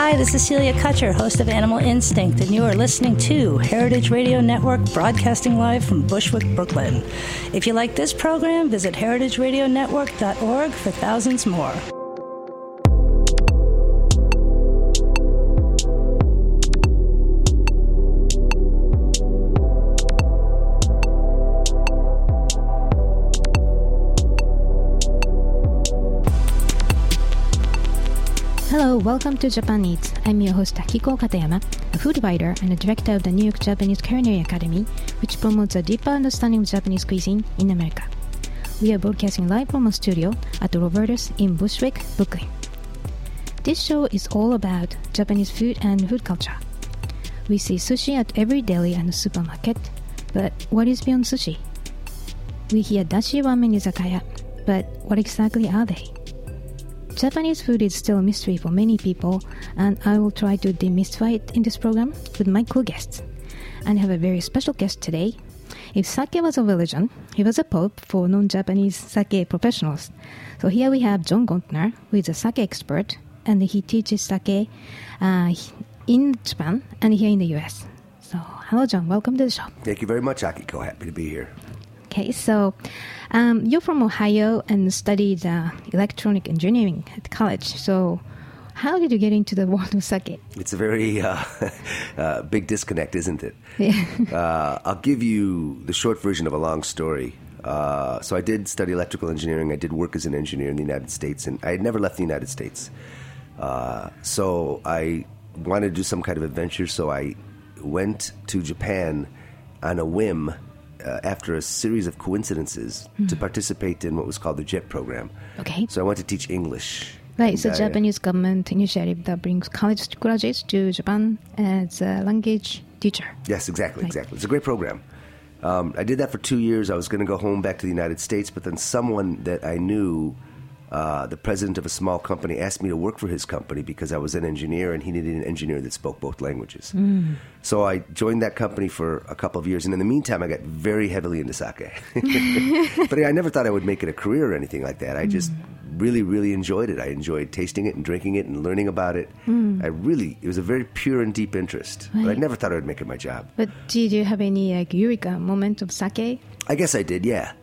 Hi, this is Celia Kutcher, host of Animal Instinct, and you are listening to Heritage Radio Network, broadcasting live from Bushwick, Brooklyn. If you like this program, visit heritageradionetwork.org for thousands more. Hello, welcome to Japan Eats. I'm your host Akiko Katayama, a food writer and a director of the New York Japanese Culinary Academy, which promotes a deeper understanding of Japanese cuisine in America. We are broadcasting live from a studio at Roberta's in Bushwick, Brooklyn. This show is all about Japanese food and food culture. We see sushi at every deli and supermarket, but what is beyond sushi? We hear dashi ramen izakaya, but what exactly are they? Japanese food is still a mystery for many people, and I will try to demystify it in this program with my co-guests. And I have a very special guest today. If sake was a religion, he was a pope for non-Japanese sake professionals. So here we have John Gontner, who is a sake expert, and he teaches sake in Japan and here in the US. So hello, John. Welcome to the show. Thank you very much, Akiko. Happy to be here. Okay, so you're from Ohio and studied electronic engineering at college. So how did you get into the world of sake? It's a very big disconnect, isn't it? Yeah. I'll give you the short version of a long story. So I did study electrical engineering. I did work as an engineer in the United States, and I had never left the United States. So I wanted to do some kind of adventure, so I went to Japan on a whim after a series of coincidences to participate in what was called the JET program. Okay. So I went to teach English. Right, it's a Japanese government initiative that brings college graduates to Japan as a language teacher. Yes, exactly, Right. exactly. It's a great program. I did that for 2 years. I was going to go home back to the United States, but then someone that I knew, the president of a small company, asked me to work for his company because I was an engineer and he needed an engineer that spoke both languages. So I joined that company for a couple of years, and in the meantime I got very heavily into sake. But I never thought I would make it a career or anything like that. I just really, really enjoyed it. I enjoyed tasting it and drinking it and learning about it. It was a very pure and deep interest. Right. But I never thought I would make it my job. But did you have any eureka moment of sake? I guess I did, yeah.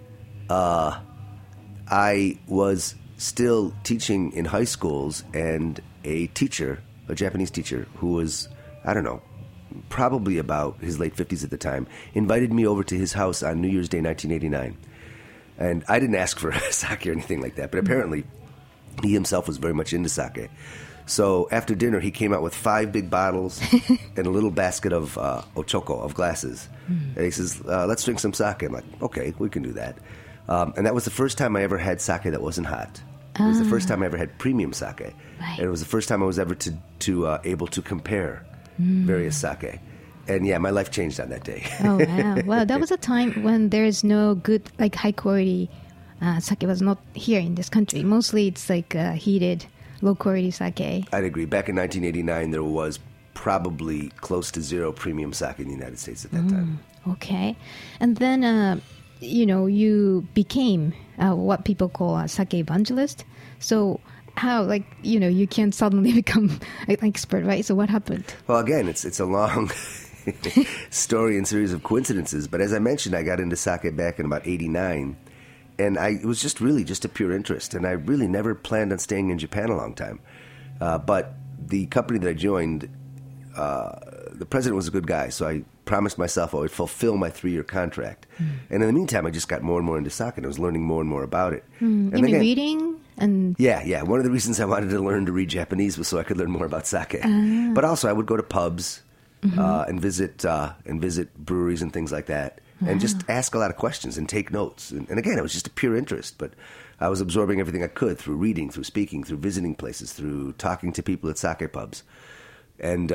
I was still teaching in high schools, and a teacher, a Japanese teacher, who was, I don't know, probably about his late 50s at the time, invited me over to his house on New Year's Day 1989. And I didn't ask for sake or anything like that, but apparently he himself was very much into sake. So after dinner, he came out with 5 big bottles and a little basket of ochoko, of glasses. And he says, let's drink some sake. I'm like, okay, we can do that. And that was the first time I ever had sake that wasn't hot. It was the first time I ever had premium sake. Right. And it was the first time I was ever able to compare various sake. And yeah, my life changed on that day. Oh, wow. Well, that was a time when there's no good, like high quality sake was not here in this country. Mostly it's like heated, low quality sake. I'd agree. Back in 1989, there was probably close to zero premium sake in the United States at that time. Okay. And then, you became what people call a sake evangelist. So how, you can't suddenly become an expert, right? So what happened? Well, again, it's a long story and series of coincidences. But as I mentioned, I got into sake back in about 89. And it was just a pure interest. And I really never planned on staying in Japan a long time. But the company that I joined, the president was a good guy, so I promised myself I would fulfill my 3-year contract. And in the meantime, I just got more and more into sake, and I was learning more and more about it. And you mean reading? And Yeah. One of the reasons I wanted to learn to read Japanese was so I could learn more about sake. But also, I would go to pubs and visit breweries and things like that, and just ask a lot of questions and take notes. And again, it was just a pure interest, but I was absorbing everything I could through reading, through speaking, through visiting places, through talking to people at sake pubs. And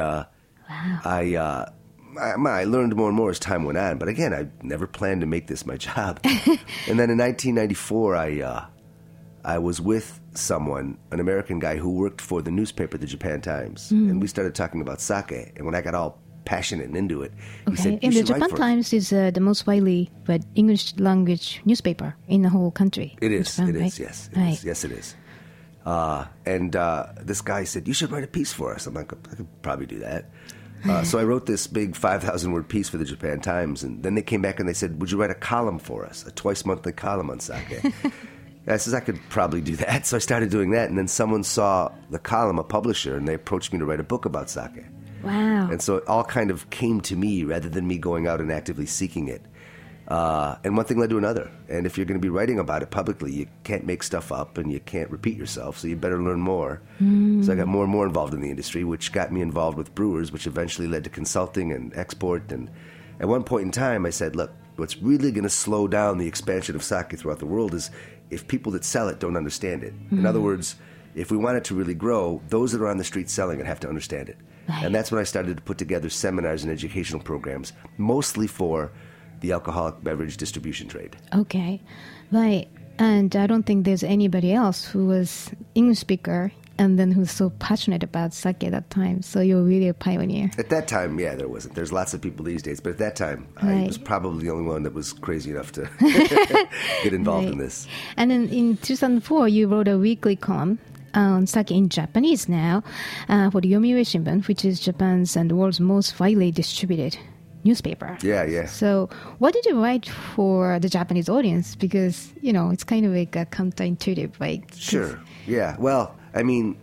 I learned more and more as time went on. But again, I never planned to make this my job. And then in 1994, I was with someone, an American guy who worked for the newspaper, the Japan Times. And we started talking about sake. And when I got all passionate and into it, he said, and the Japan Times is the most widely read English language newspaper in the whole country. It is. Japan, it right? is. Yes. Right. Yes, it is. And this guy said, "You should write a piece for us." I'm like, "I could probably do that." So I wrote this big 5,000-word piece for the Japan Times, and then they came back and they said, "Would you write a column for us, a twice-monthly column on sake?" I says, "I could probably do that." So I started doing that, and then someone saw the column, a publisher, and they approached me to write a book about sake. Wow. And so it all kind of came to me rather than me going out and actively seeking it. And one thing led to another. And if you're going to be writing about it publicly, you can't make stuff up and you can't repeat yourself, so you better learn more. So I got more and more involved in the industry, which got me involved with brewers, which eventually led to consulting and export. And at one point in time, I said, look, what's really going to slow down the expansion of sake throughout the world is if people that sell it don't understand it. In other words, if we want it to really grow, those that are on the street selling it have to understand it. Right. And that's when I started to put together seminars and educational programs, mostly for the alcoholic beverage distribution trade. Okay. Right. And I don't think there's anybody else who was English speaker and then who's so passionate about sake at that time. So you're really a pioneer. At that time, yeah, there wasn't. There's lots of people these days. But at that time, I was probably the only one that was crazy enough to get involved in this. And then in 2004, you wrote a weekly column on sake in Japanese now for the Yomiuri Shimbun, which is Japan's and the world's most widely distributed newspaper. Yeah. So what did you write for the Japanese audience? Because, it's kind of like a counterintuitive, right? Sure. Yeah. Well, I mean,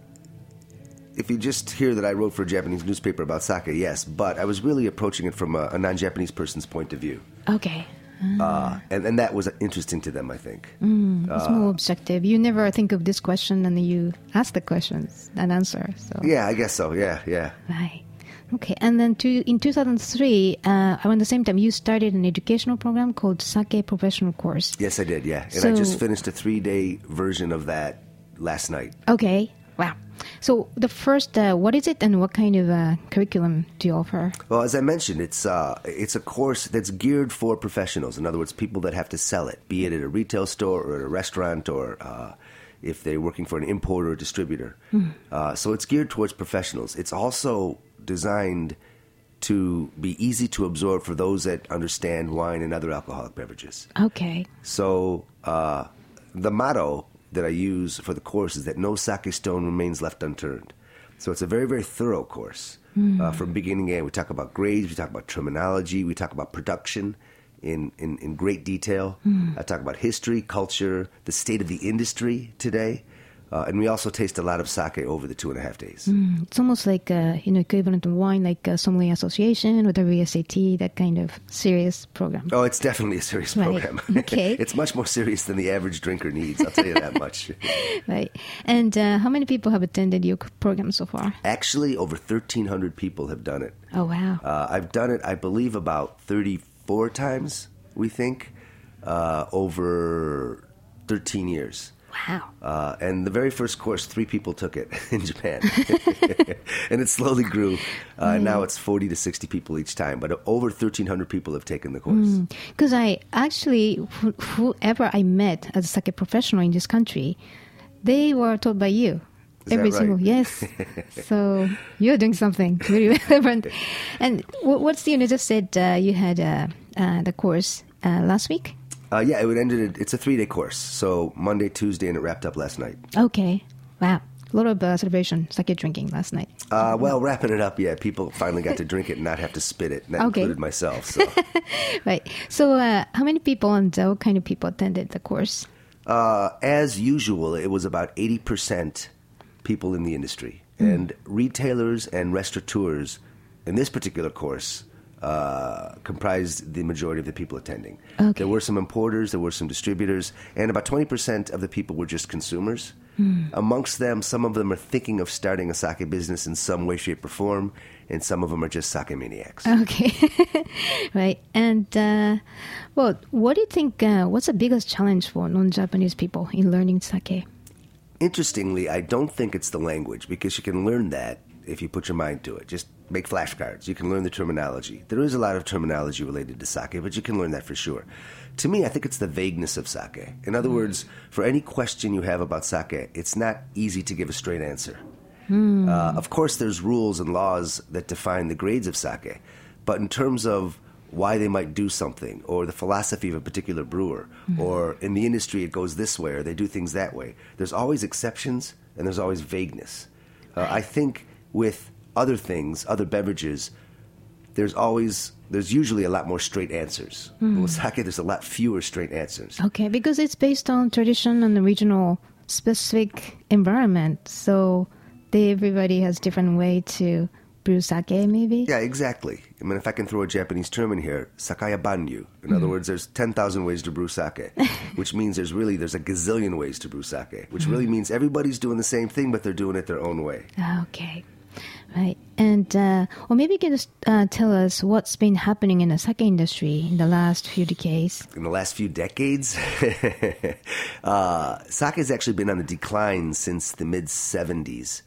if you just hear that I wrote for a Japanese newspaper about sake, yes. But I was really approaching it from a non-Japanese person's point of view. Okay. And that was interesting to them, I think. It's more objective. You never think of this question and then you ask the questions and answer. So. Yeah, I guess so. Yeah. Right. Okay, and then in 2003, around the same time, you started an educational program called Sake Professional Course. Yes, I did, yeah. And I just finished a 3-day version of that last night. Okay, wow. So the first, what is it and what kind of curriculum do you offer? Well, as I mentioned, it's a course that's geared for professionals. In other words, people that have to sell it, be it at a retail store or at a restaurant or if they're working for an importer or distributor. So it's geared towards professionals. It's also designed to be easy to absorb for those that understand wine and other alcoholic beverages. Okay. So the motto that I use for the course is that no sake stone remains left unturned. So it's a very, very thorough course from beginning to end. We talk about grades, we talk about terminology, we talk about production in great detail. I talk about history, culture, the state of the industry today. And we also taste a lot of sake over the 2.5 days. It's almost like equivalent of wine, like Sommelier Association or WSAT, that kind of serious program. Oh, it's definitely a serious program. Okay. It's much more serious than the average drinker needs, I'll tell you that much. Right. And how many people have attended your program so far? Actually, over 1,300 people have done it. Oh, wow. I've done it, I believe, about 34 times, we think, over 13 years. Wow. And the very first course, 3 people took it in Japan. And it slowly grew. Now it's 40 to 60 people each time. But over 1,300 people have taken the course. Because I actually, whoever I met as a sake professional in this country, they were taught by you. Is Every that right? single, yes. So you're doing something very relevant. And what's you just said you had the course last week? Yeah, it's a 3-day course. So Monday, Tuesday, and it wrapped up last night. Okay. Wow. A lot of celebration, sake drinking last night. Well, wrapping it up, yeah. People finally got to drink it and not have to spit it. And that included myself. So. Right. So how many people and what kind of people attended the course? As usual, it was about 80% people in the industry. And retailers and restaurateurs in this particular course comprised the majority of the people attending. Okay. There were some importers, there were some distributors, and about 20% of the people were just consumers. Amongst them, some of them are thinking of starting a sake business in some way, shape, or form, and some of them are just sake maniacs. Okay. Right. And, what do you think, what's the biggest challenge for non-Japanese people in learning sake? Interestingly, I don't think it's the language, because you can learn that if you put your mind to it. Just make flashcards. You can learn the terminology. There is a lot of terminology related to sake, but you can learn that for sure. To me, I think it's the vagueness of sake. In other words, for any question you have about sake, it's not easy to give a straight answer. Of course, there's rules and laws that define the grades of sake, but in terms of why they might do something, or the philosophy of a particular brewer, or in the industry it goes this way, or they do things that way. There's always exceptions, and there's always vagueness. I think with other things, other beverages, there's usually a lot more straight answers. But with sake, there's a lot fewer straight answers. Okay, because it's based on tradition and the regional specific environment, so everybody has different way to brew sake, maybe? Yeah, exactly. I mean, if I can throw a Japanese term in here, sakaya banyu. In other words, there's 10,000 ways to brew sake, which means there's a gazillion ways to brew sake, which really means everybody's doing the same thing, but they're doing it their own way. Okay. Right. And, or maybe you can just tell us what's been happening in the sake industry in the last few decades. In the last few decades, sake has actually been on the decline since the mid-'70s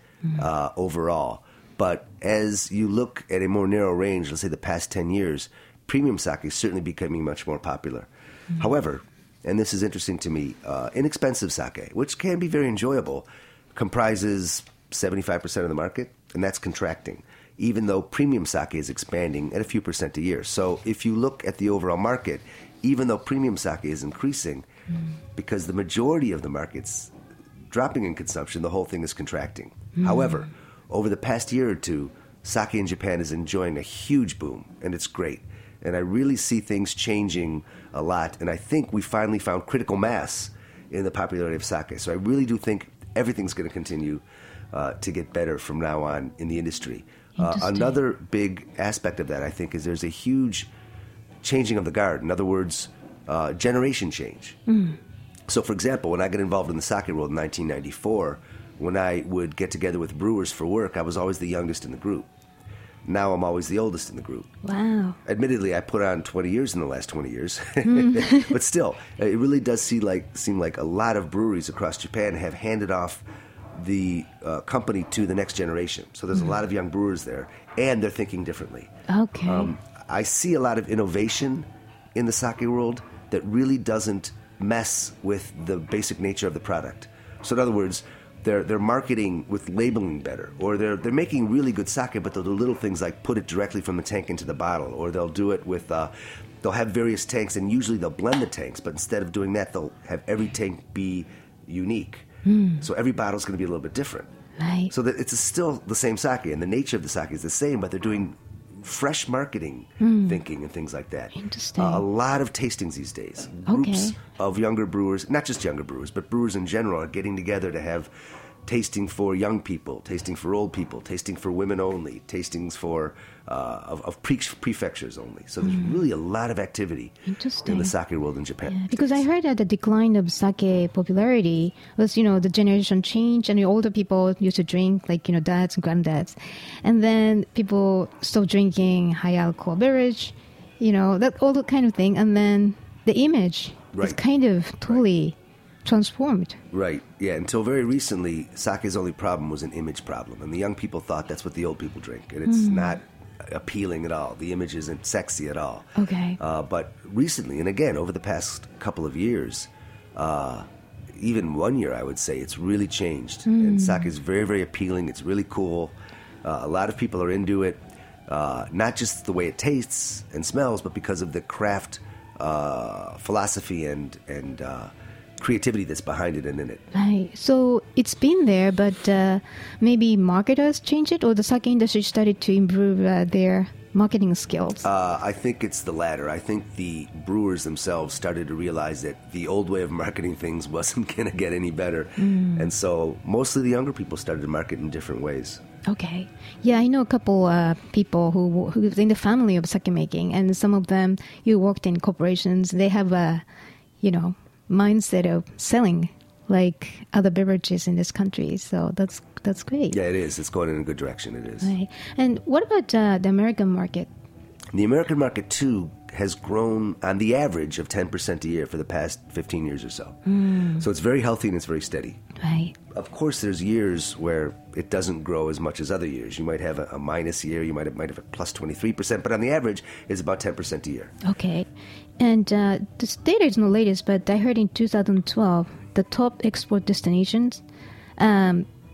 overall. But as you look at a more narrow range, let's say the past 10 years, premium sake is certainly becoming much more popular. However, and this is interesting to me, inexpensive sake, which can be very enjoyable, comprises 75% of the market, and that's contracting, even though premium sake is expanding at a few percent a year. So if you look at the overall market, even though premium sake is increasing, because the majority of the market's dropping in consumption, the whole thing is contracting. However, over the past year or two, sake in Japan is enjoying a huge boom, and it's great. And I really see things changing a lot, and I think we finally found critical mass in the popularity of sake. So I really do think everything's going to continue to get better from now on in the industry. Another big aspect of that, I think, is there's a huge changing of the guard. In other words, generation change. So, for example, when I got involved in the sake world in 1994, when I would get together with brewers for work, I was always the youngest in the group. Now I'm always the oldest in the group. Wow. Admittedly, I put on 20 years in the last 20 years. But still, it really does seem like a lot of breweries across Japan have handed off the company to the next generation. So there's a lot of young brewers there, and they're thinking differently. Okay. I see a lot of innovation in the sake world that really doesn't mess with the basic nature of the product. So in other words, they're marketing with labeling better, or they're making really good sake, but they'll do little things like put it directly from the tank into the bottle, or they'll do it with they'll have various tanks, and usually they'll blend the tanks, but instead of doing that, they'll have every tank be unique. So every bottle's going to be a little bit different. Right. So that it's still the same sake, and the nature of the sake is the same, but they're doing fresh marketing thinking and things like that. Interesting. A lot of tastings these days. Groups of younger brewers, not just younger brewers, but brewers in general are getting together to have tasting for young people, tasting for old people, tasting for women only, tastings for of prefectures only. So there's really a lot of activity in the sake world in Japan. Yeah, because I heard that the decline of sake popularity was, the generation change, and the older people used to drink, like, dads and granddads. And then people stopped drinking high alcohol beverage, that all that kind of thing. And then the image is kind of totally transformed. Right, yeah. Until very recently, sake's only problem was an image problem. And the young people thought that's what the old people drink. And it's not appealing at all. The image isn't sexy at all. Okay. But recently, and again, over the past couple of years, even 1 year, I would say, it's really changed. And sake is very, very appealing. It's really cool. A lot of people are into it, not just the way it tastes and smells, but because of the craft philosophy and creativity that's behind it and in it. Right. So it's been there, but maybe marketers changed it, or the sake industry started to improve their marketing skills? I think it's the latter. I think the brewers themselves started to realize that the old way of marketing things wasn't going to get any better. And so mostly the younger people started to market in different ways. Okay. Yeah, I know a couple people who's in the family of sake making, and some of them, you worked in corporations. They have a, mindset of selling like other beverages in this country. So that's great. Yeah, it is. It's going in a good direction. It is. Right. And what about the American market? The American market, too, has grown on the average of 10% a year for the past 15 years or so. So it's very healthy and it's very steady. Right. Of course, there's years where it doesn't grow as much as other years. You might have a minus year, you might have a plus 23%, but on the average, it's about 10% a year. Okay. And this data is not latest, but I heard in 2012, the top export destinations,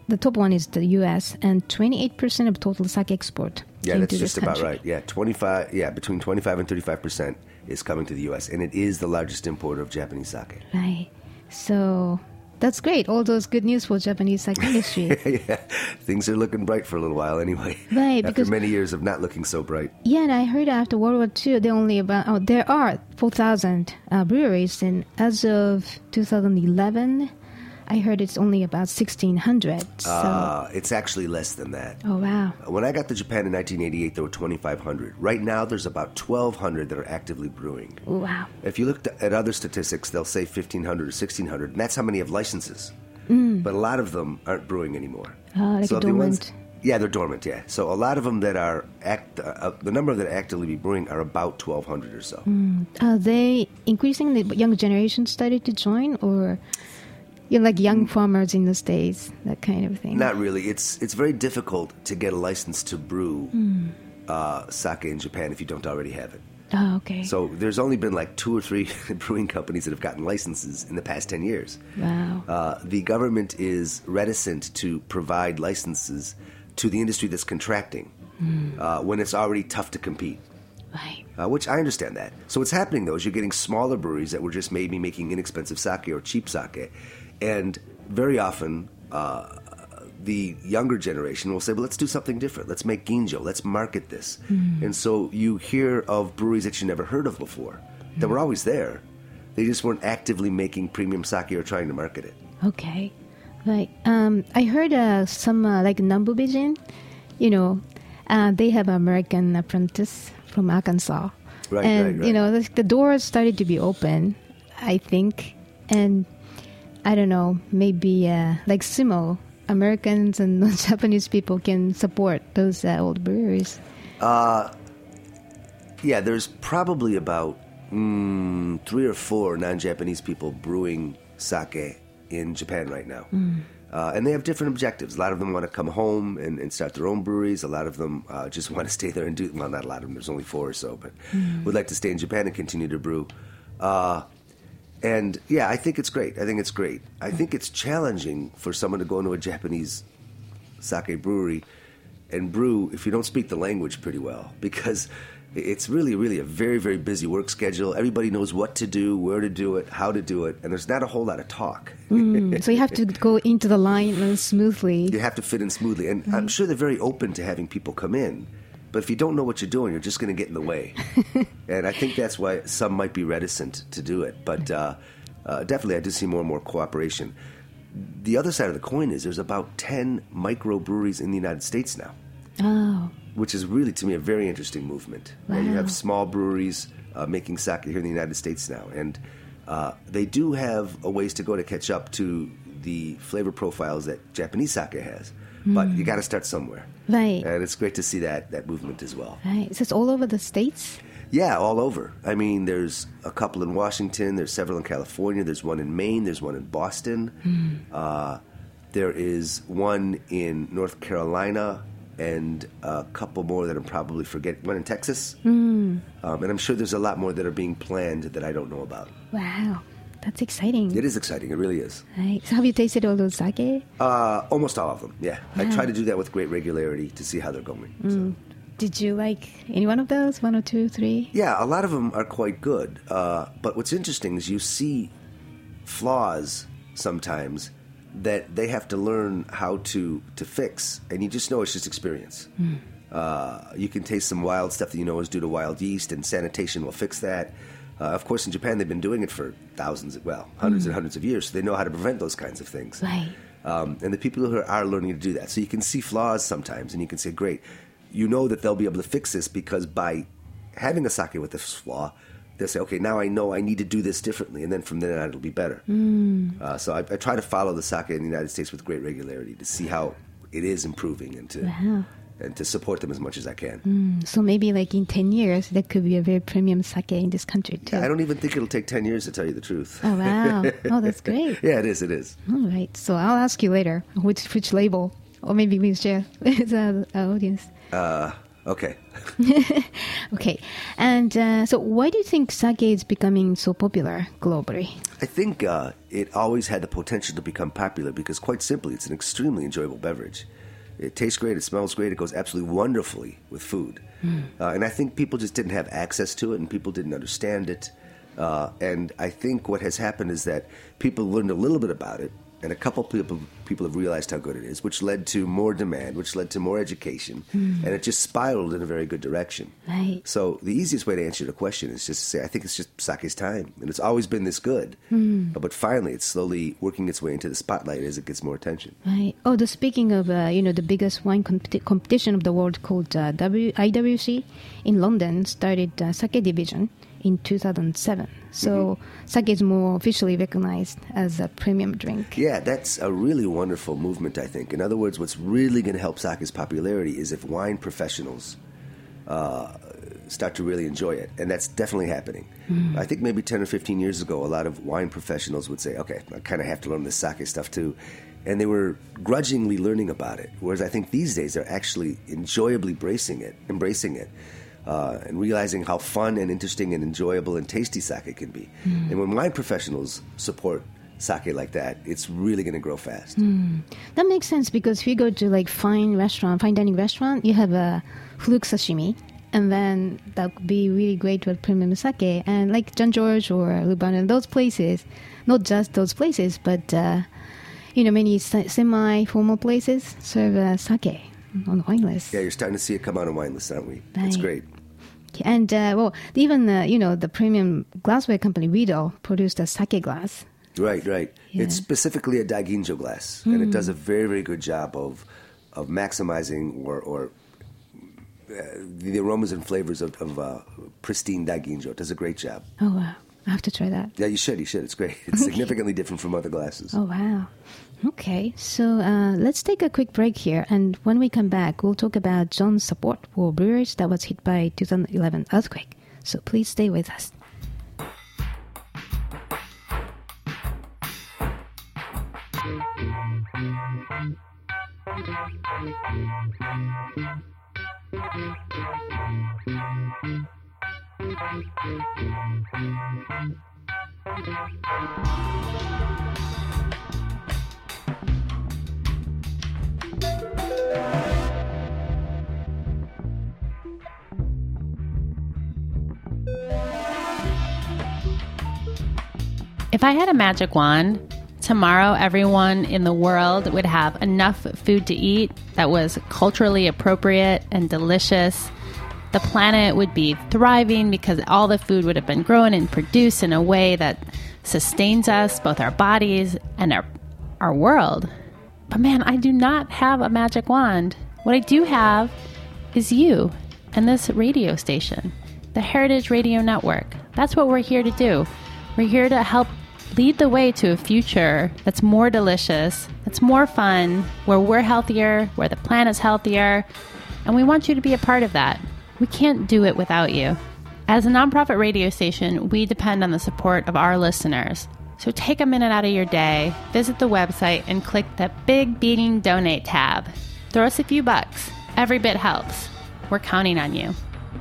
the top one is the U.S. and 28% of total sake export. Yeah, that's to just this about country. right. Yeah, 25. Yeah, between 25 and 35% is coming to the U.S. and it is the largest importer of Japanese sake. Right. So that's great. All those good news for Japanese sake industry. Yeah, things are looking bright for a little while anyway. Right, After because many years of not looking so bright. yeah, and I heard after World War II, there are 4,000 breweries, and as of 2011, I heard it's only about 1,600. So, It's actually less than that. oh wow, When I got to Japan in 1988, there were 2,500. Right now, there's about 1,200 that are actively brewing. wow, If you look at other statistics, they'll say 1,500 or 1,600, and that's how many have licenses. But a lot of them aren't brewing anymore. like a the ones- dormant. yeah, they're dormant, yeah. So a lot of them that are, the number that actively brewing are about 1,200 or so. Are they increasing the young generation started to join, or like young farmers in the States, that kind of thing? Not really. It's very difficult to get a license to brew sake in Japan if you don't already have it. Oh, okay. So there's only been like 2 or 3 brewing companies that have gotten licenses in the past 10 years. Wow. The government is reticent to provide licenses to the industry that's contracting when it's already tough to compete. Right. Which I understand that. So what's happening, though, is you're getting smaller breweries that were just maybe making inexpensive sake or cheap sake. And very often, the younger generation will say, well, let's do something different. Let's make ginjo. Let's market this. And so you hear of breweries that you never heard of before that were always there. They just weren't actively making premium sake or trying to market it. Okay. Right. I heard some like Nambu Vision, they have American Apprentice from Arkansas. Right, and, right. the doors started to be open, I think. And I don't know, maybe like sumo, Americans and Japanese people can support those old breweries. Yeah, there's probably about 3 or 4 non-Japanese people brewing sake in Japan right now. And they have different objectives. A lot of them want to come home and start their own breweries. A lot of them just want to stay there and do, well, not a lot of them, there's only 4 or so, but would like to stay in Japan and continue to brew. And yeah, I think it's great. I think it's challenging for someone to go into a Japanese sake brewery and brew if you don't speak the language pretty well, because it's really, really a very, very busy work schedule. Everybody knows what to do, where to do it, how to do it, and there's not a whole lot of talk. So you have to go into the line smoothly. You have to fit in smoothly. And I'm sure they're very open to having people come in. But if you don't know what you're doing, you're just going to get in the way. And I think that's why some might be reticent to do it. But definitely I do see more and more cooperation. The other side of the coin is there's about 10 microbreweries in the United States now. Oh. Which is really, to me, a very interesting movement. Wow. You have small breweries making sake here in the United States now. And they do have a ways to go to catch up to the flavor profiles that Japanese sake has. But you got to start somewhere. Right. And it's great to see that movement as well. Right. So it's all over the States? Yeah, all over. I mean, there's a couple in Washington. There's several in California. There's one in Maine. There's one in Boston. There is one in North Carolina. And a couple more that I'm probably forgetting. One in Texas. And I'm sure there's a lot more that are being planned that I don't know about. Wow. That's exciting. It is exciting. It really is. Right. So have you tasted all those sake? Almost all of them, yeah. Wow. I try to do that with great regularity to see how they're going. So. Did you like any one of those? 1 or 2, 3? Yeah, a lot of them are quite good. But what's interesting is you see flaws sometimes that they have to learn how to fix, and you just know it's just experience. You can taste some wild stuff that you know is due to wild yeast, and sanitation will fix that. Of course, in Japan, they've been doing it for hundreds and hundreds of years, so they know how to prevent those kinds of things. Right. And the people who are learning to do that. So you can see flaws sometimes, and you can say, great, you know that they'll be able to fix this because by having a sake with this flaw, they'll say, okay, now I know I need to do this differently, and then from then on it'll be better. So I try to follow the sake in the United States with great regularity to see how it is improving and to support them as much as I can. So maybe like in 10 years, there could be a very premium sake in this country too. I don't even think it'll take 10 years to tell you the truth. Oh, wow. Oh, that's great. Yeah, it is. All right. So I'll ask you later which label, or maybe we share with our audience. Okay. Okay. And so why do you think sake is becoming so popular globally? I think it always had the potential to become popular because, quite simply, it's an extremely enjoyable beverage. It tastes great, it smells great, it goes absolutely wonderfully with food. And I think people just didn't have access to it and people didn't understand it. And I think what has happened is that people learned a little bit about it, and a couple people have realized how good it is, which led to more demand, which led to more education, and it just spiraled in a very good direction. Right. So the easiest way to answer the question is just to say, I think it's just sake's time, and it's always been this good. But finally, it's slowly working its way into the spotlight as it gets more attention. Right. Oh, speaking of, the biggest wine competition of the world called IWC in London started sake division in 2007. So sake is more officially recognized as a premium drink. Yeah, that's a really wonderful movement, I think. In other words, what's really going to help sake's popularity is if wine professionals start to really enjoy it. And that's definitely happening. I think maybe 10 or 15 years ago, a lot of wine professionals would say, okay, I kind of have to learn this sake stuff too. And they were grudgingly learning about it. Whereas I think these days they're actually enjoyably embracing it. And realizing how fun and interesting and enjoyable and tasty sake can be. And when wine professionals support sake like that, it's really going to grow fast. That makes sense because if you go to fine dining restaurant, you have a fluke sashimi, and then that would be really great with premium sake. And like Jean Georges or Lubin, those places, not just those places, but many semi-formal places serve sake on the wine list. Yeah, you're starting to see it come on a wine list, aren't we? Right. It's great. And even the premium glassware company Riedel produced a sake glass. Right. Yeah. It's specifically a daiginjo glass, and it does a very, very good job of maximizing or the aromas and flavors of pristine daiginjo. It does a great job. Oh wow, I have to try that. Yeah, you should. It's great. It's significantly different from other glasses. Oh wow. Okay, so let's take a quick break here, and when we come back, we'll talk about John's support for brewers that was hit by 2011 earthquake. So please stay with us. If I had a magic wand, tomorrow everyone in the world would have enough food to eat that was culturally appropriate and delicious. The planet would be thriving because all the food would have been grown and produced in a way that sustains us, both our bodies and our world. But man, I do not have a magic wand. What I do have is you and this radio station, the Heritage Radio Network. That's what we're here to do. We're here to help lead the way to a future that's more delicious, that's more fun, where we're healthier, where the planet's healthier, and we want you to be a part of that. We can't do it without you. As a nonprofit radio station, we depend on the support of our listeners. So take a minute out of your day, visit the website, and click that big beating donate tab. Throw us a few bucks. Every bit helps. We're counting on you.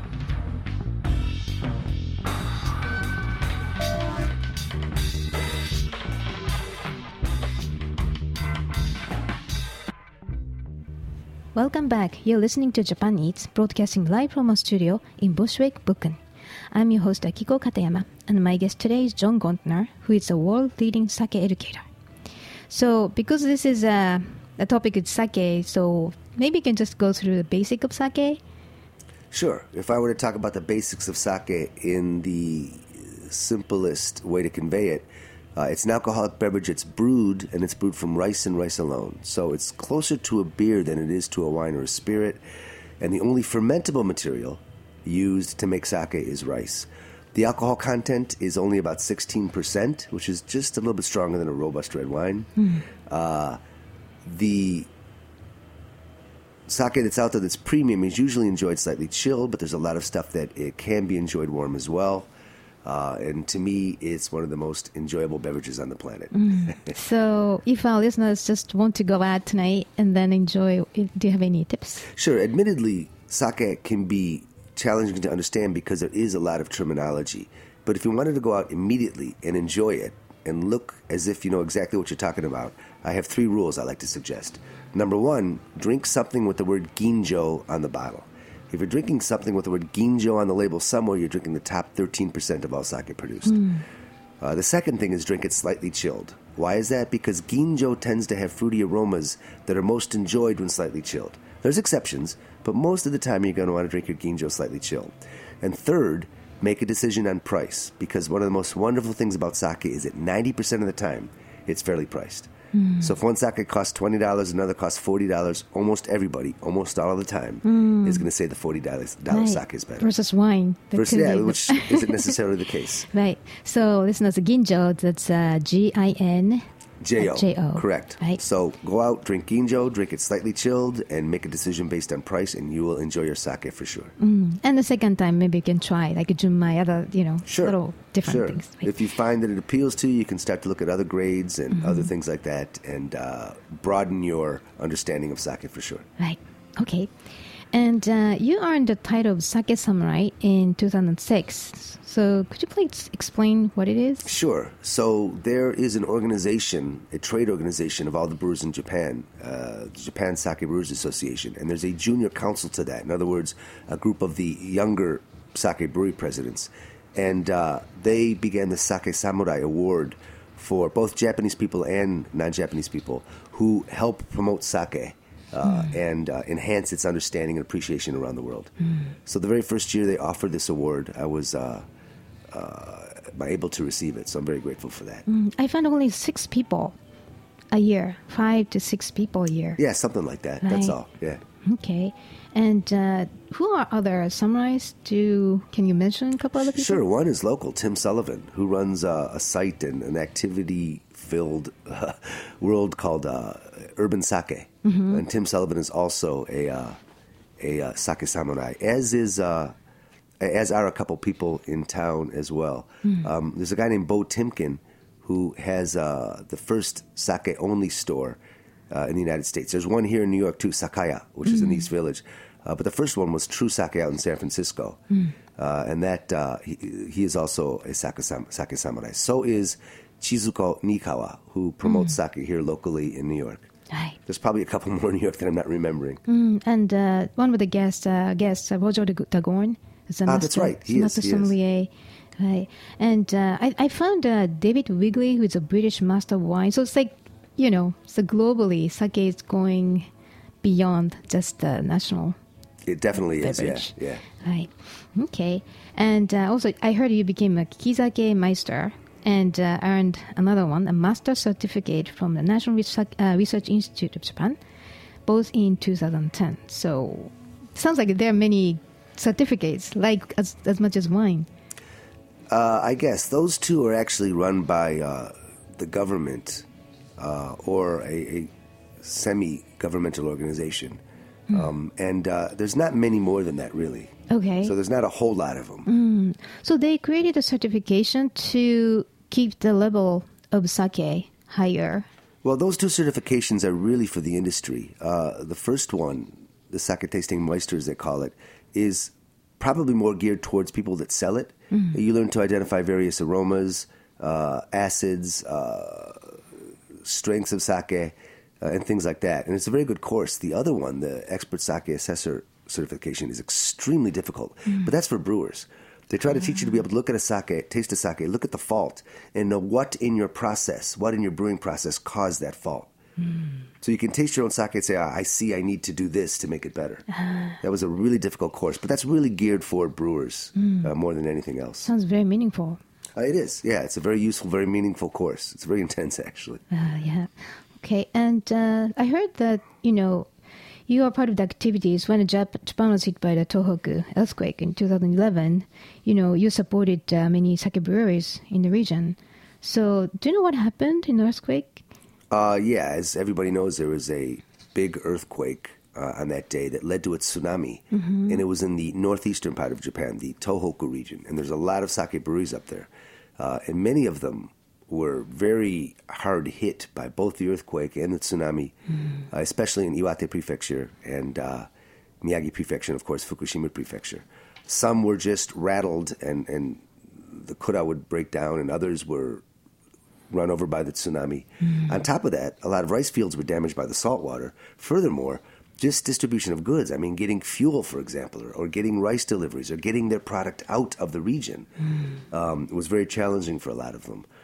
Welcome back. You're listening to Japan Eats, broadcasting live from our studio in Bushwick, Brooklyn. I'm your host, Akiko Katayama, and my guest today is John Gontner, who is a world-leading sake educator. So, because this is a topic is sake, so maybe you can just go through the basic of sake? Sure. If I were to talk about the basics of sake in the simplest way to convey it, it's an alcoholic beverage. It's brewed from rice and rice alone. So it's closer to a beer than it is to a wine or a spirit. And the only fermentable material used to make sake is rice. The alcohol content is only about 16%, which is just a little bit stronger than a robust red wine. The sake that's out there that's premium is usually enjoyed slightly chilled, but there's a lot of stuff that it can be enjoyed warm as well. And to me, it's one of the most enjoyable beverages on the planet. So if our listeners just want to go out tonight and then enjoy, do you have any tips? Sure. Admittedly, sake can be challenging to understand because there is a lot of terminology. But if you wanted to go out immediately and enjoy it and look as if you know exactly what you're talking about, I have 3 rules I like to suggest. Number 1, drink something with the word ginjo on the bottle. If you're drinking something with the word ginjo on the label somewhere, you're drinking the top 13% of all sake produced. The second thing is drink it slightly chilled. Why is that? Because ginjo tends to have fruity aromas that are most enjoyed when slightly chilled. There's exceptions, but most of the time you're going to want to drink your ginjo slightly chilled. And third, make a decision on price, because one of the most wonderful things about sake is that 90% of the time it's fairly priced. So if one sake costs $20, another costs $40, almost everybody, almost all of the time, is going to say the $40 sake is better. Versus wine. Which isn't necessarily the case. Right. So listeners, ginjo, that's G-I-N. J-O. Correct. Right. So go out, drink ginjo, drink it slightly chilled, and make a decision based on price, and you will enjoy your sake for sure. And the second time, maybe you can try like junmai, other, little different things. Right? If you find that it appeals to you, you can start to look at other grades and other things like that, and broaden your understanding of sake for sure. Right. Okay. And you earned the title of Sake Samurai in 2006. So could you please explain what it is? Sure. So there is an organization, a trade organization of all the brewers in Japan, the Japan Sake Brewers Association, and there's a junior council to that. In other words, a group of the younger sake brewery presidents. And they began the Sake Samurai Award for both Japanese people and non-Japanese people who help promote sake. And enhance its understanding and appreciation around the world. So the very first year they offered this award, I was able to receive it. So I'm very grateful for that. I found only 6 people a year, 5 to 6 people a year. Yeah, something like that. Right. That's all. Yeah. Okay. And who are other samurais? Can you mention a couple other people? Sure. One is local, Tim Sullivan, who runs a site and an activity-filled world called Urban Sake. And Tim Sullivan is also a sake samurai, as are a couple people in town as well. There's a guy named Bo Timken who has the first sake-only store in the United States. There's one here in New York too, Sakaya, which is in East Village. But the first one was True Sake out in San Francisco. And that he is also a sake samurai. So is Chizuko Nikawa, who promotes sake here locally in New York. Right. There's probably a couple more in New York that I'm not remembering. And one of the guests, Roger Dagorn, is a master, that's right. He master is. sommelier. Right. And I found David Wigley, who is a British master of wine. So it's like, so globally, sake is going beyond just the national. It definitely beverage. is, yeah. Right. Okay. And also, I heard you became a Kizake Meister and earned another one, a master certificate from the National Research Institute of Japan, both in 2010. So sounds like there are many certificates, like as much as wine. I guess those two are actually run by the government or a semi-governmental organization. And there's not many more than that, really. Okay. So there's not a whole lot of them. So they created a certification to keep the level of sake higher. Well, those two certifications are really for the industry. The first one, the Sake Tasting Meister, as they call it, is probably more geared towards people that sell it. You learn to identify various aromas, acids, strengths of sake, and things like that. And it's a very good course. The other one, the Expert Sake Assessor certification, is extremely difficult. But that's for brewers. They try to teach you to be able to look at a sake, taste a sake, look at the fault, and know what in your process, what in your brewing process caused that fault. So you can taste your own sake and say, I see I need to do this to make it better. That was a really difficult course, but that's really geared for brewers more than anything else. Sounds very meaningful. It is, yeah. It's a very useful, very meaningful course. It's very intense, actually. Yeah. Okay, and I heard that, you are part of the activities when Japan was hit by the Tohoku earthquake in 2011. You supported many sake breweries in the region. So do you know what happened in the earthquake? Yeah, as everybody knows, there was a big earthquake on that day that led to a tsunami. And it was in the northeastern part of Japan, the Tohoku region. And there's a lot of sake breweries up there. And many of them were very hard hit by both the earthquake and the tsunami, especially in Iwate Prefecture. And Miyagi Prefecture, and of course Fukushima Prefecture. Some were just rattled and the kura would break down, and others were run over by the tsunami. On top of that, a lot of rice fields were damaged by the salt water. Furthermore, just distribution of goods. I mean, getting fuel, for example, or getting rice deliveries, or getting their product out of the region was very challenging for a lot of them.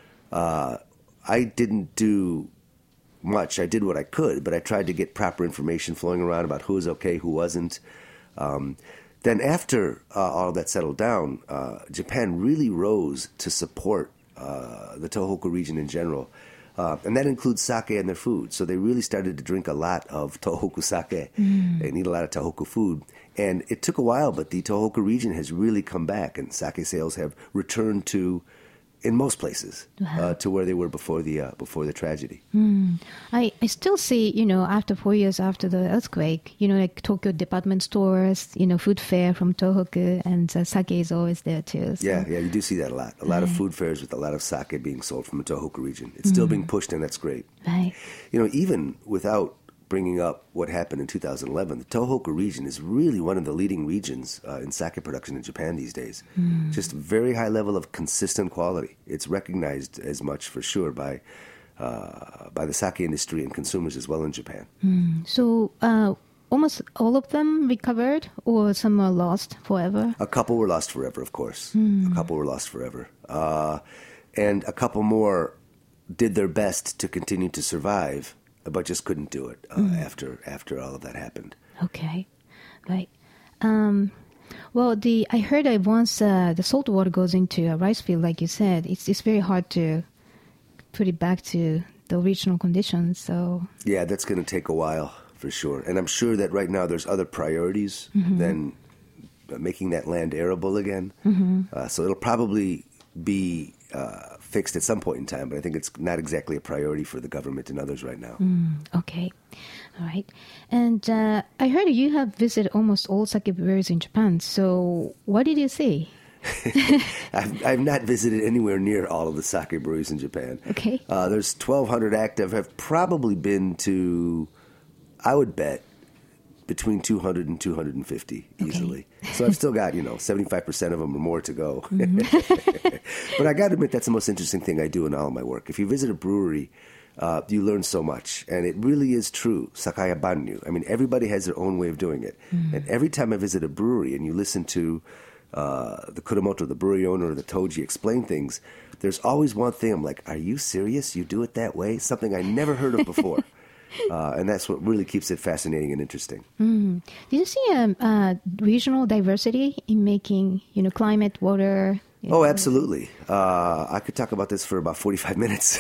I didn't do much. I did what I could, but I tried to get proper information flowing around about who was okay, who wasn't. Then after all that settled down, Japan really rose to support the Tohoku region in general. And that includes sake and their food. So they really started to drink a lot of Tohoku sake and eat a lot of Tohoku food. And it took a while, but the Tohoku region has really come back, and sake sales have returned to, in most places, to where they were before the tragedy. I still see, after 4 years after the earthquake, like Tokyo department stores, food fair from Tohoku, and sake is always there too. So. Yeah, you do see that a lot. A lot of food fairs with a lot of sake being sold from the Tohoku region. It's still being pushed, and that's great. Right. Even without bringing up what happened in 2011, the Tohoku region is really one of the leading regions in sake production in Japan these days. Just very high level of consistent quality. It's recognized as much for sure by the sake industry and consumers as well in Japan. So almost all of them recovered, or some are lost forever? A couple were lost forever, of course. A couple were lost forever. And a couple more did their best to continue to survive, but just couldn't do it after all of that happened. Okay, right. Well, I heard that once the salt water goes into a rice field, like you said, it's very hard to put it back to the original conditions. So yeah, that's going to take a while for sure. And I'm sure that right now there's other priorities than making that land arable again. So it'll probably be fixed at some point in time, but I think it's not exactly a priority for the government and others right now. Okay. All right. And I heard you have visited almost all sake breweries in Japan. So what did you see? I've not visited anywhere near all of the sake breweries in Japan. Okay. There's 1,200 active. I've probably been to, I would bet, between 200 and 250 easily. Okay. So I've still got, 75% of them or more to go. But I got to admit, that's the most interesting thing I do in all of my work. If you visit a brewery, you learn so much. And it really is true, Sakaya Banryu. I mean, everybody has their own way of doing it. And every time I visit a brewery and you listen to the Kuromoto, the brewery owner, or the Toji explain things, there's always one thing. I'm like, are you serious? You do it that way? Something I never heard of before. And that's what really keeps it fascinating and interesting. Did you see regional diversity in making, climate, water? Oh, absolutely. I could talk about this for about 45 minutes.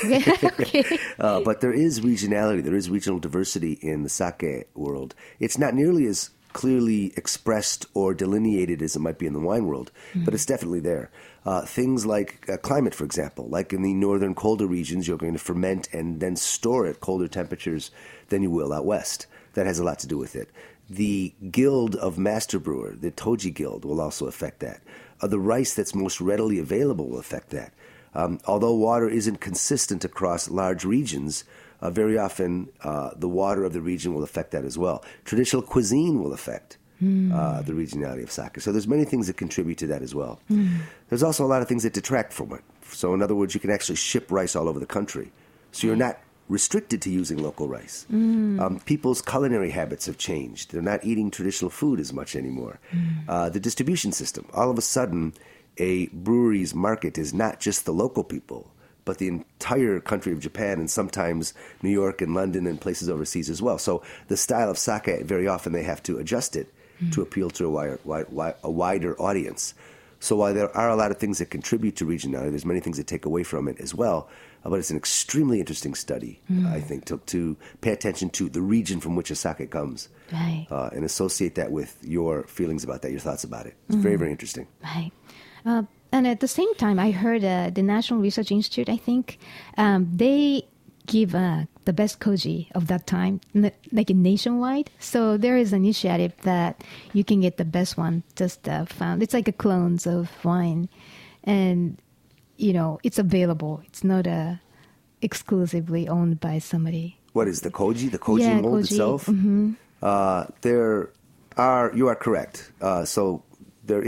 But there is regionality. There is regional diversity in the sake world. It's not nearly as clearly expressed or delineated as it might be in the wine world, but it's definitely there. Things like climate, for example, like in the northern colder regions, you're going to ferment and then store at colder temperatures than you will out west. That has a lot to do with it. The guild of master brewer, the Toji Guild, will also affect that. The rice that's most readily available will affect that. Although water isn't consistent across large regions, very often the water of the region will affect that as well. Traditional cuisine will affect the regionality of sake. So there's many things that contribute to that as well. There's also a lot of things that detract from it. So in other words, you can actually ship rice all over the country. So you're not restricted to using local rice. People's culinary habits have changed. They're not eating traditional food as much anymore. The distribution system. All of a sudden, a brewery's market is not just the local people, but the entire country of Japan, and sometimes New York and London and places overseas as well. So the style of sake, very often they have to adjust it to appeal to a wider audience. So while there are a lot of things that contribute to regionality, there's many things that take away from it as well. But it's an extremely interesting study, I think, to pay attention to the region from which a sake comes, right, and associate that with your feelings about that, your thoughts about it. It's very, very interesting. Right. And at the same time, I heard the National Research Institute, I think, they give the best koji of that time, like nationwide. So there is an initiative that you can get the best one just found. It's like a clones of wine. And, it's available. It's not exclusively owned by somebody. What is the koji? The koji mold koji. itself? You are correct. So there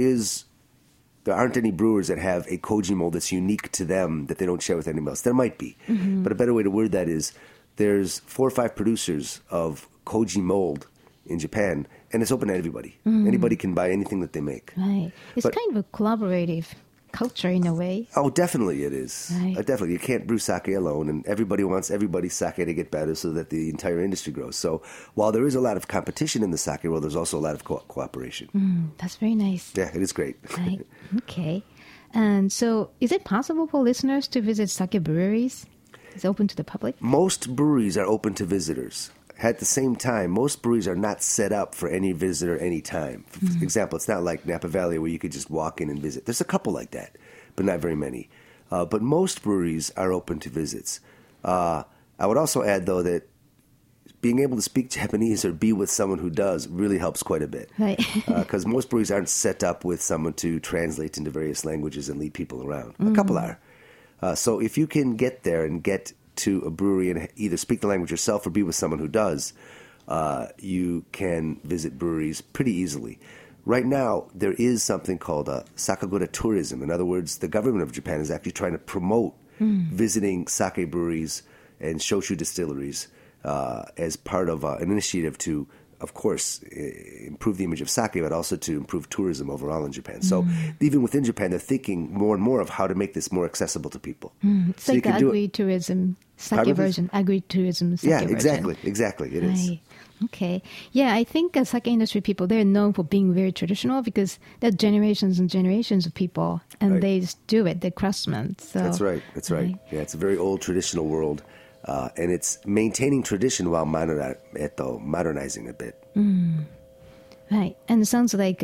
aren't any brewers that have a koji mold that's unique to them that they don't share with anyone else. There might be, but a better way to word that is there's 4 or 5 producers of koji mold in Japan, and it's open to everybody. Anybody can buy anything that they make. Right. It's kind of a collaborative culture in a way. Oh, definitely it is. Right. Definitely. You can't brew sake alone, and everybody wants everybody's sake to get better so that the entire industry grows. So while there is a lot of competition in the sake world, there's also a lot of cooperation. That's very nice. Yeah, it is great. Right. Okay. And so is it possible for listeners to visit sake breweries? Is it open to the public? Most breweries are open to visitors. At the same time, most breweries are not set up for any visitor anytime. For example, it's not like Napa Valley where you could just walk in and visit. There's a couple like that, but not very many. But most breweries are open to visits. I would also add, though, that being able to speak Japanese or be with someone who does really helps quite a bit. Right. Because most breweries aren't set up with someone to translate into various languages and lead people around. A couple are. So if you can get there and get to a brewery and either speak the language yourself or be with someone who does, you can visit breweries pretty easily. Right now, there is something called Sakagura tourism. In other words, the government of Japan is actually trying to promote visiting sake breweries and shochu distilleries as part of an initiative to, of course, improve the image of sake, but also to improve tourism overall in Japan. So even within Japan, they're thinking more and more of how to make this more accessible to people. It's like agri-tourism sake version. Agri-tourism sake version. Yeah, exactly. It is. Right. Okay. Yeah, I think sake industry people, they're known for being very traditional because there are generations and generations of people, and they just do it. They're craftsmen. So, That's right. Yeah, it's a very old traditional world. And it's maintaining tradition while modernizing a bit. Right. And it sounds like,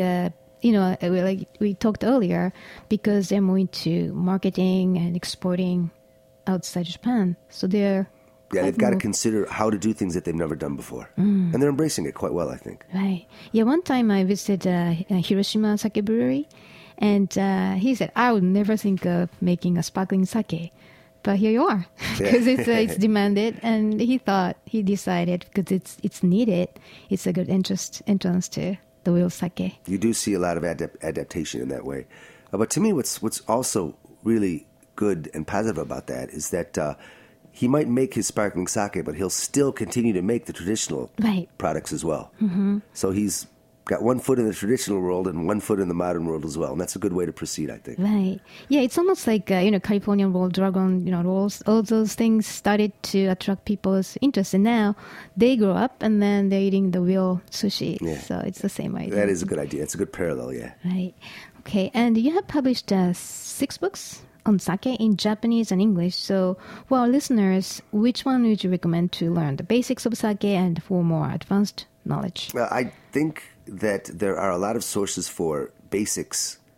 like we talked earlier, because they're more into marketing and exporting outside Japan. So they've got to consider how to do things that they've never done before. And they're embracing it quite well, I think. Right. Yeah, one time I visited Hiroshima Sake Brewery, and he said, I would never think of making a sparkling sake. But here you are, because it's demanded, and he decided because it's needed, it's a good entrance to the real sake. You do see a lot of adaptation in that way. But to me, what's also really good and positive about that is that he might make his sparkling sake, but he'll still continue to make the traditional products as well. So he's got one foot in the traditional world and one foot in the modern world as well. And that's a good way to proceed, I think. Right. Yeah, it's almost like, California Roll, Dragon, rolls, all those things started to attract people's interest. And now they grow up and then they're eating the real sushi. Yeah. So it's the same idea. That is a good idea. It's a good parallel, yeah. Right. Okay. And you have published 6 books on sake in Japanese and English. So for our listeners, which one would you recommend to learn the basics of sake and for more advanced knowledge? I think that there are a lot of sources for basic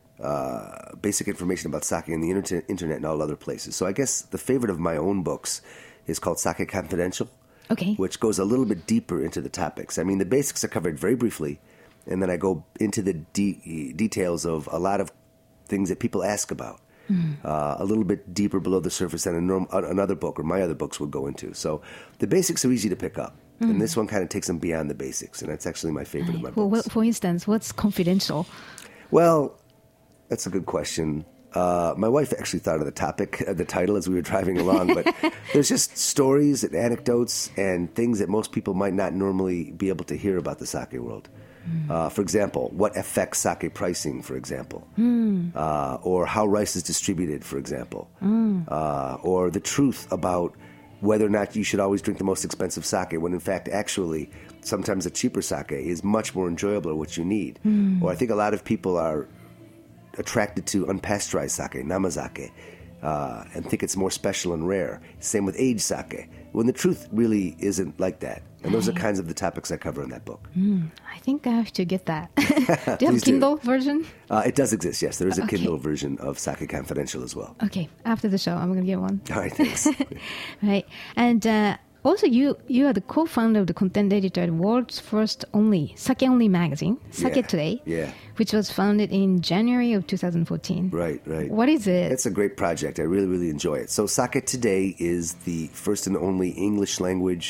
information about sake in the internet and all other places. So I guess the favorite of my own books is called Sake Confidential, which goes a little bit deeper into the topics. I mean, the basics are covered very briefly, and then I go into the details of a lot of things that people ask about. A little bit deeper below the surface than another book or my other books would go into. So the basics are easy to pick up. And this one kind of takes them beyond the basics, and that's actually my favorite of my books. Well, for instance, what's confidential? Well, that's a good question. My wife actually thought of the title as we were driving along, but there's just stories and anecdotes and things that most people might not normally be able to hear about the sake world. For example, what affects sake pricing, for example, or how rice is distributed, for example, or the truth about whether or not you should always drink the most expensive sake, when in fact, actually, sometimes a cheaper sake is much more enjoyable or what you need. Or I think a lot of people are attracted to unpasteurized sake, namazake, and think it's more special and rare. Same with aged sake, when the truth really isn't like that. And those are kinds of the topics I cover in that book. I think I have to get that. Do you have a Kindle version? It does exist, yes. There is a Kindle version of Sake Confidential as well. Okay, after the show, I'm going to get one. All right, thanks. Right. And also, you are the co-founder of the content editor at world's first sake-only magazine, Sake Today, which was founded in January of 2014. Right. What is it? It's a great project. I really, really enjoy it. So Sake Today is the first and only English language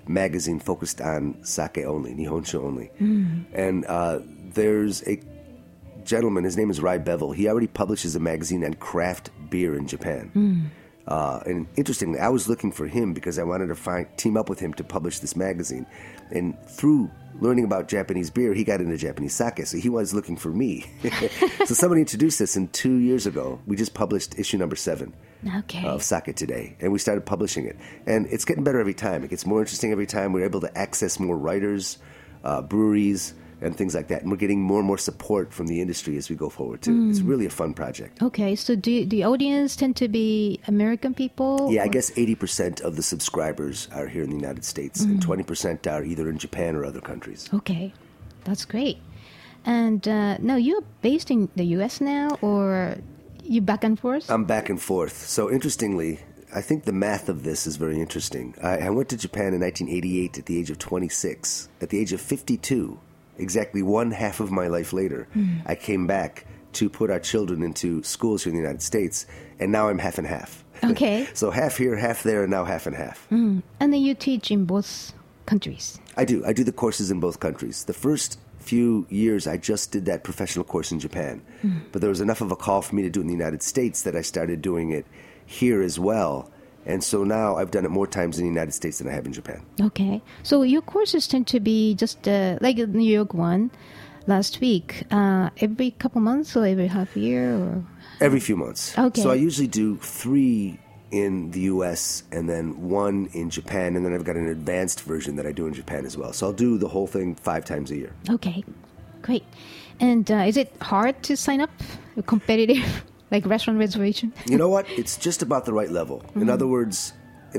magazine focused on sake only, Nihonshu only. And there's a gentleman, his name is Rai Bevel. He already publishes a magazine on craft beer in Japan. And interestingly, I was looking for him because I wanted to team up with him to publish this magazine. And through learning about Japanese beer, he got into Japanese sake, so he was looking for me. So somebody introduced this, and 2 years ago, we just published issue number 7 of Sake Today, and we started publishing it. And it's getting better every time. It gets more interesting every time. We're able to access more writers, breweries, and things like that. And we're getting more and more support from the industry as we go forward, too. It's really a fun project. Okay, so do the audience tend to be American people? Yeah, I guess 80% of the subscribers are here in the United States, and 20% are either in Japan or other countries. Okay, that's great. And now, you're based in the U.S. now, or you back and forth? I'm back and forth. So interestingly, I think the math of this is very interesting. I went to Japan in 1988 at the age of 26. At the age of 52, exactly one half of my life later, I came back to put our children into schools here in the United States, and now I'm half and half. Okay. So half here, half there, and now half and half. And then you teach in both countries? I do. I do the courses in both countries. The first few years, I just did that professional course in Japan. But there was enough of a call for me to do it in the United States that I started doing it here as well. And so now I've done it more times in the United States than I have in Japan. Okay. So your courses tend to be just like the New York one last week, every couple months or every half year? Or every few months. Okay. So I usually do 3 in the U.S. and then 1 in Japan, and then I've got an advanced version that I do in Japan as well. So I'll do the whole thing 5 times a year. Okay. Great. And is it hard to sign up? Competitive? Like restaurant reservation? You know what? It's just about the right level. In other words,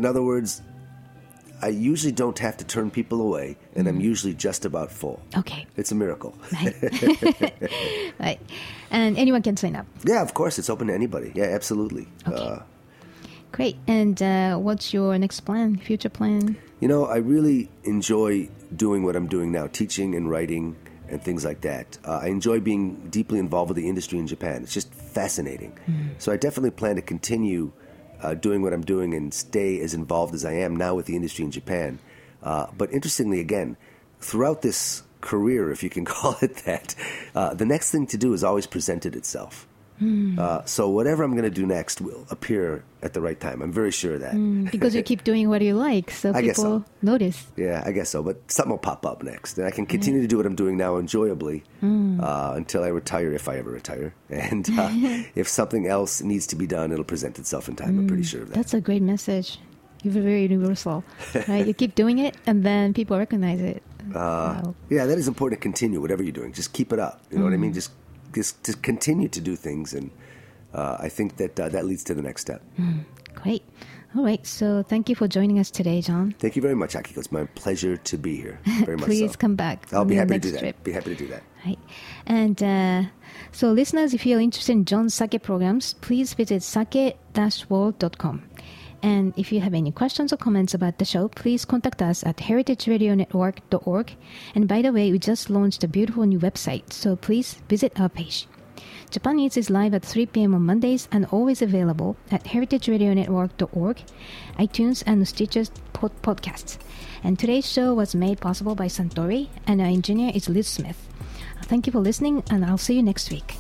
I usually don't have to turn people away, and I'm usually just about full. Okay. It's a miracle. Right. And anyone can sign up? Yeah, of course. It's open to anybody. Yeah, absolutely. Okay. Great. And what's your next plan, future plan? You know, I really enjoy doing what I'm doing now, teaching and writing and things like that. I enjoy being deeply involved with the industry in Japan. It's just fascinating. So I definitely plan to continue doing what I'm doing and stay as involved as I am now with the industry in Japan. But interestingly, again, throughout this career, if you can call it that, the next thing to do is always presented itself. So whatever I'm going to do next will appear at the right time. I'm very sure of that. Because you keep doing what you like, so I guess people so. notice. Yeah, I guess so. But something will pop up next. And I can continue to do what I'm doing now enjoyably until I retire, if I ever retire. And if something else needs to be done, it'll present itself in time. I'm pretty sure of that. That's a great message. You're very universal. Right? You keep doing it, and then people recognize it. Wow. Yeah, that is important to continue, whatever you're doing. Just keep it up. You know what I mean? Just to continue to do things, and I think that that leads to the next step. Great. All right. So thank you for joining us today, John. Thank you very much, Akiko. It's my pleasure to be here. Very much Please so. come back. I'll be on happy your to do next that. trip. Be happy to do that. Right. And so listeners, if you're interested in John's sake programs, please visit sake-world.com. And if you have any questions or comments about the show, please contact us at heritageradionetwork.org. And by the way, we just launched a beautiful new website, so please visit our page. Japan Eats is live at 3 p.m. on Mondays and always available at heritageradionetwork.org, iTunes, and Stitcher's podcasts. And today's show was made possible by Suntory, and our engineer is Liz Smith. Thank you for listening, and I'll see you next week.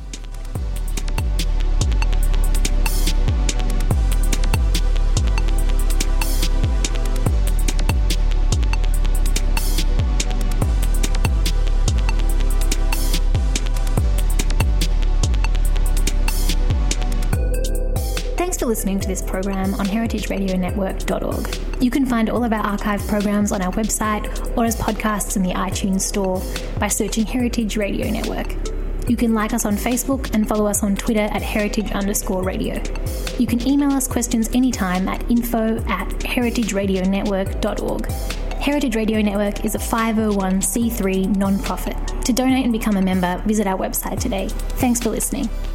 Thanks for listening to this program on heritageradionetwork.org. You can find all of our archive programs on our website or as podcasts in the iTunes Store by searching Heritage Radio Network. You can like us on Facebook and follow us on Twitter at heritage_radio. You can email us questions anytime at info@heritageradionetwork.org. Heritage Radio Network is a 501c3 non-profit. To donate and become a member, visit our website today. Thanks for listening.